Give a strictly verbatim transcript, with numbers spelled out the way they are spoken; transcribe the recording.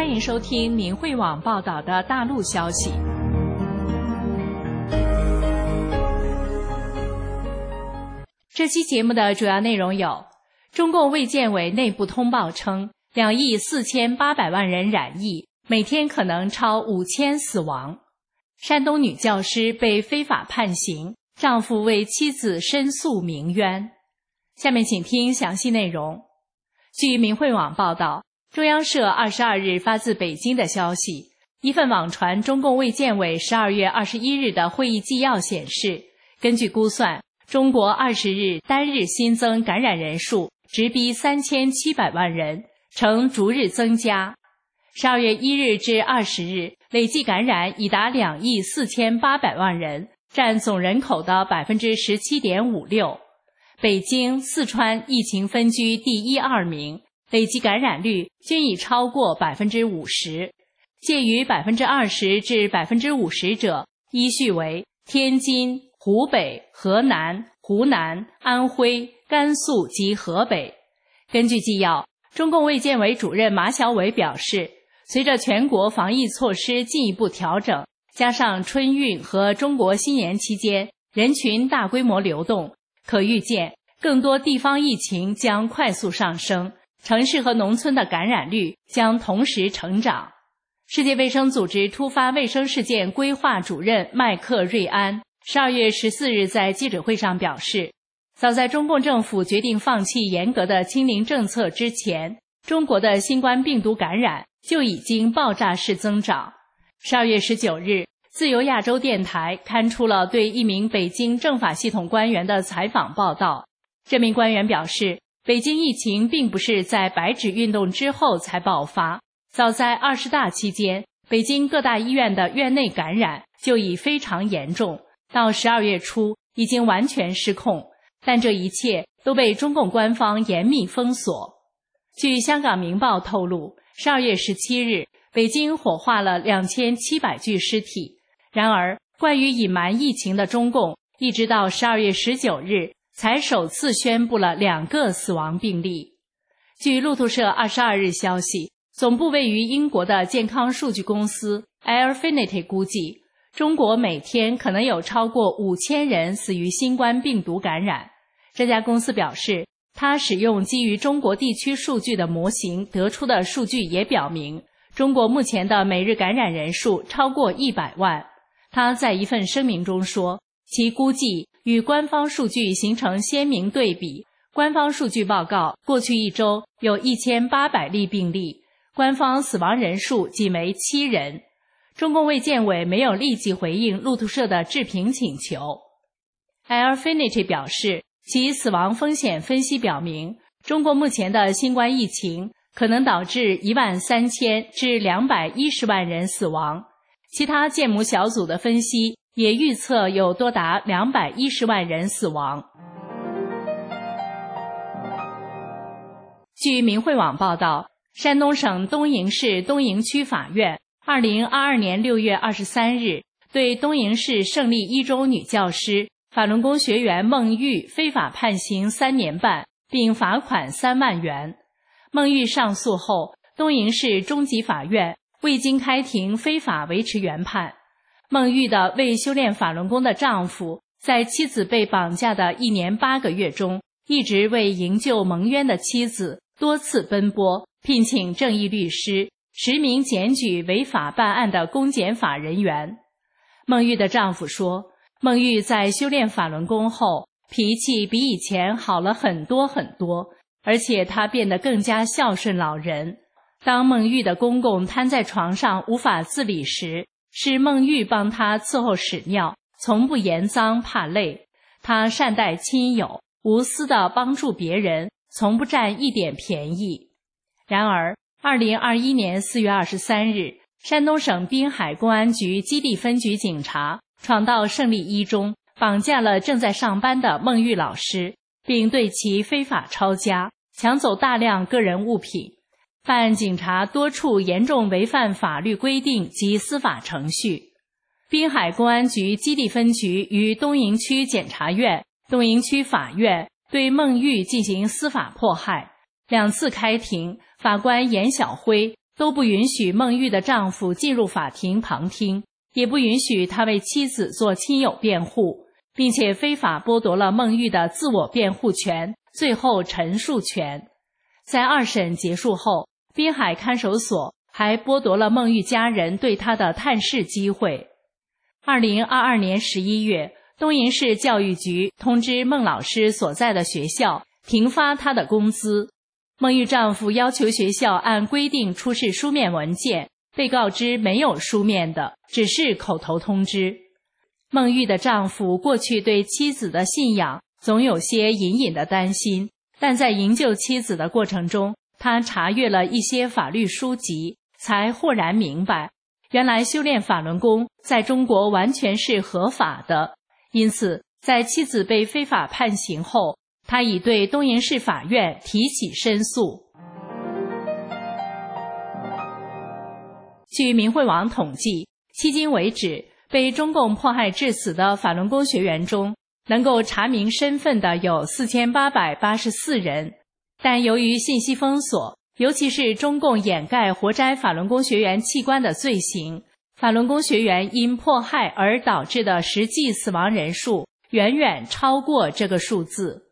欢迎收听明慧网报道的大陆消息。这期节目的主要内容有：中共卫健委内部通报称，两亿四千八百万人染疫，每天可能超五千死亡；山东女教师被非法判刑，丈夫为妻子申诉鸣冤。下面请听详细内容。据明慧网报道，中央社二十二日发自北京的消息，一份网传中共卫健委十二月二十一日的会议纪要显示，根据估算，中国二十日单日新增感染人数直逼三千七百万人，呈逐日增加。十二月一日至二十日，累计感染已达两亿四千八百万人，占总人口的 百分之十七点五六。北京、四川疫情分居第一、二名，累计感染率均已超过 百分之五十， 介于 百分之二十 至 百分之五十 者依序为天津、湖北、河南、湖南、安徽、甘肃及河北。根据纪要，中共卫健委主任马晓伟表示，随着全国防疫措施进一步调整，加上春运和中国新年期间人群大规模流动，可预见更多地方疫情将快速上升，城市和农村的感染率将同时成长。世界卫生组织突发卫生事件规划主任麦克瑞安十二月十四日在记者会上表示，早在中共政府决定放弃严格的清零政策之前，中国的新冠病毒感染就已经爆炸式增长。十二月十九日，自由亚洲电台刊出了对一名北京政法系统官员的采访报道。这名官员表示，北京疫情并不是在白纸运动之后才爆发，早在二十大期间，北京各大医院的院内感染就已非常严重，到十二月初已经完全失控，但这一切都被中共官方严密封锁。据香港明报透露，十二月十七日，北京火化了两千七百具尸体。然而，关于隐瞒疫情的中共，一直到十二月十九日才首次宣布了两个死亡病例。据路透社二十二日消息，总部位于英国的健康数据公司 Airfinity 估计，中国每天可能有超过五千人死于新冠病毒感染。这家公司表示，它使用基于中国地区数据的模型得出的数据也表明，中国目前的每日感染人数超过一百万。他在一份声明中说，其估计与官方数据形成鲜明对比。官方数据报告，过去一周有一千八百例病例，官方死亡人数仅为七人。中共卫健委没有立即回应路透社的置评请求。Airfinity 表示，其死亡风险分析表明，中国目前的新冠疫情可能导致一万三千至两百一十万人死亡。其他建模小组的分析也预测有多达两百一十万人死亡。据明慧网报道，山东省东营市东营区法院二零二二年六月二十三日对东营市胜利一中女教师法轮功学员孟玉非法判刑三年半，并罚款三万元。孟玉上诉后，东营市中级法院未经开庭非法维持原判。孟玉的为修炼法轮功的丈夫，在妻子被绑架的一年八个月中，一直为营救蒙冤的妻子多次奔波，聘请正义律师，实名检举违法办案的公检法人员。孟玉的丈夫说，孟玉在修炼法轮功后，脾气比以前好了很多很多，而且她变得更加孝顺老人。当孟玉的公公瘫在床上无法自理时，是孟玉帮他伺候屎尿，从不嫌脏怕累。他善待亲友，无私地帮助别人，从不占一点便宜。然而二零二一年四月二十三日，山东省滨海公安局基地分局警察闯到胜利一中，绑架了正在上班的孟玉老师，并对其非法抄家，抢走大量个人物品。办案警察多处严重违反法律规定及司法程序。滨海公安局基地分局与东营区检察院、东营区法院对孟玉进行司法迫害。两次开庭，法官严晓辉都不允许孟玉的丈夫进入法庭旁听，也不允许他为妻子做亲友辩护，并且非法剥夺了孟玉的自我辩护权、最后陈述权。在二审结束后，滨海看守所还剥夺了孟玉家人对他的探视机会。二零二二年十一月，东营市教育局通知孟老师所在的学校停发他的工资。孟玉丈夫要求学校按规定出示书面文件，被告知没有书面的，只是口头通知。孟玉的丈夫过去对妻子的信仰总有些隐隐的担心，但在营救妻子的过程中，他查阅了一些法律书籍，才豁然明白，原来修炼法轮功在中国完全是合法的。因此，在妻子被非法判刑后，他已对东营市法院提起申诉。据明慧网统计，迄今为止，被中共迫害致死的法轮功学员中，能够查明身份的有四千八百八十四人，但由于信息封锁，尤其是中共掩盖活摘法轮功学员器官的罪行，法轮功学员因迫害而导致的实际死亡人数远远超过这个数字。